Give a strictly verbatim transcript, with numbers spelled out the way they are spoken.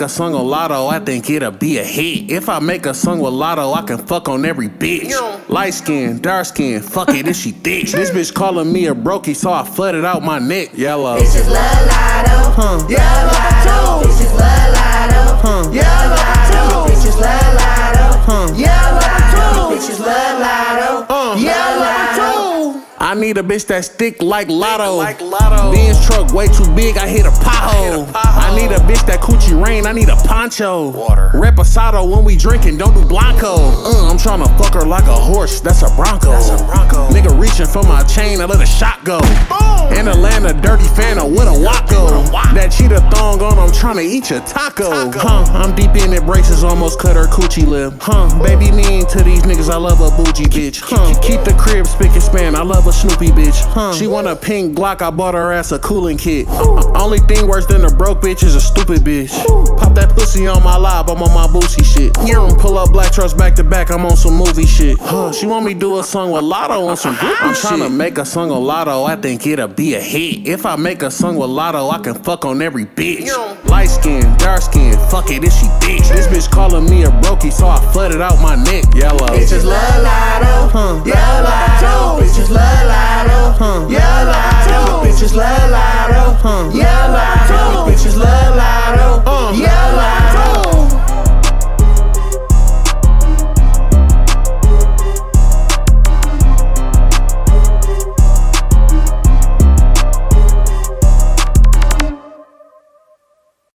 a song on Lotto, I think it'll be a hit. If I make a song with Lotto, I can fuck on every bitch. Light skin, dark skin, fuck it if she thick. This bitch calling me a brokey, so I flooded out my neck. Yellow. Bitches love Lotto. Huh. Yellow Lotto. Bitches love Lotto. Huh. Yellow Lotto. Bitches love Lotto. Huh. Yellow Lotto. Bitches love Lotto. Uh. Yellow Lotto. I need a bitch that's thick like Lotto. Like Lotto. Benz truck way too big, I hit a pothole. I need a bitch that coochie rain, I need a poncho. Water. Reposado when we drinking, don't do Blanco. Uh, I'm tryna fuck her like a horse, that's a Bronco. That's a Bronco. Nigga reaching for my chain, I let a shot go. Boom. In Atlanta, dirty Fanta with a Waco. That cheetah thong on, I'm tryna eat your taco. Taco. Huh, I'm deep in it, braces almost cut her coochie lip. Huh, baby mean to these niggas, I love a bougie bitch. Huh, keep the crib spick and span, I love a Snoopy bitch. Huh, she want a pink Glock, I bought her ass a cooling kit. Uh, only thing worse than a broke bitch is a stupid bitch. Pop that pussy on my live, I'm on my Boosie shit. Pull up black trucks back to back, I'm on some movie shit. Huh, she want me do a song with Lotto on some groupie I'm tryna make a song on Lotto, I think it'll be a hit. If I make a song with Lotto, I can fuck on every bitch. Light skin, dark skin, fuck it if she thick. This bitch calling me a brokey, so I flooded out my neck. Yellow. Bitches love Lotto. Huh. Yellow Lotto. Bitches love Lotto. Huh. Yellow Lotto. Bitches love Lotto. Huh. Yellow Lotto. Bitches love Lotto. Uh. Yellow